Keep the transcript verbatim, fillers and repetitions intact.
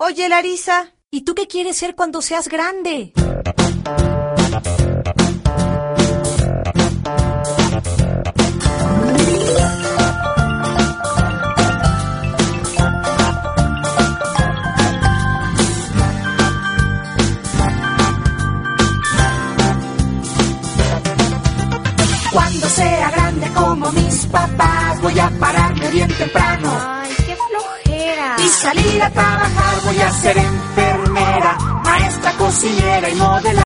Oye, Larisa, ¿y tú qué quieres ser cuando seas grande? Cuando sea grande como mis papás, voy a pararme bien temprano. Ay, qué flojera. Y salir a trabajar, voy a ser enfermera, maestra, cocinera y modelar.